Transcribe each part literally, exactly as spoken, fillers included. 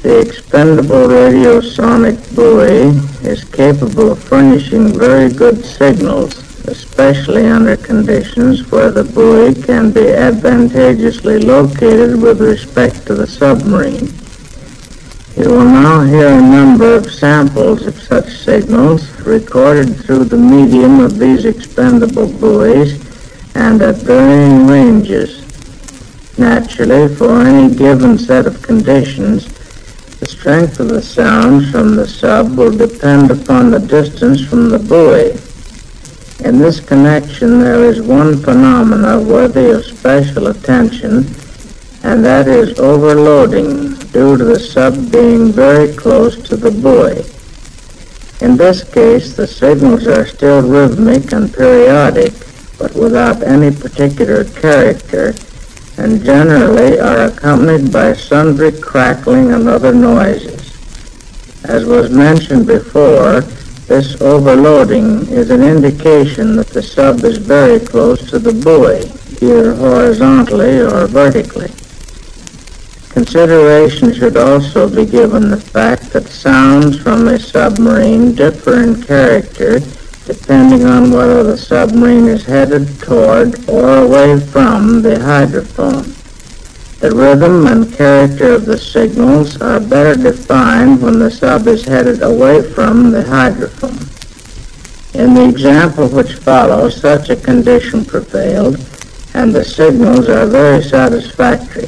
The expendable radiosonic buoy is capable of furnishing very good signals, especially under conditions where the buoy can be advantageously located with respect to the submarine. You will now hear a number of samples of such signals recorded through the medium of these expendable buoys and at varying ranges. Naturally, for any given set of conditions, the strength of the sound from the sub will depend upon the distance from the buoy. In this connection, there is one phenomenon worthy of special attention, and that is overloading due to the sub being very close to the buoy. In this case, the signals are still rhythmic and periodic, but without any particular character, and generally are accompanied by sundry crackling and other noises. As was mentioned before, this overloading is an indication that the sub is very close to the buoy, either horizontally or vertically. Consideration should also be given the fact that sounds from a submarine differ in character depending on whether the submarine is headed toward or away from the hydrophone. The rhythm and character of the signals are better defined when the sub is headed away from the hydrophone. In the example which follows, such a condition prevailed, and the signals are very satisfactory.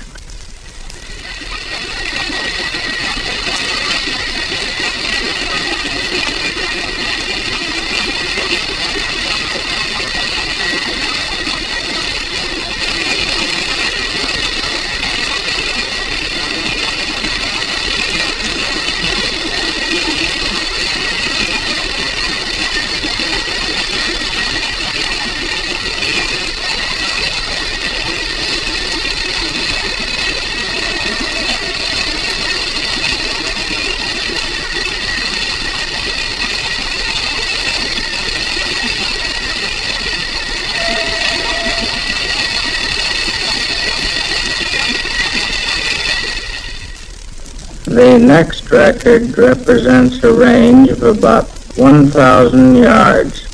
The next record represents a range of about one thousand yards.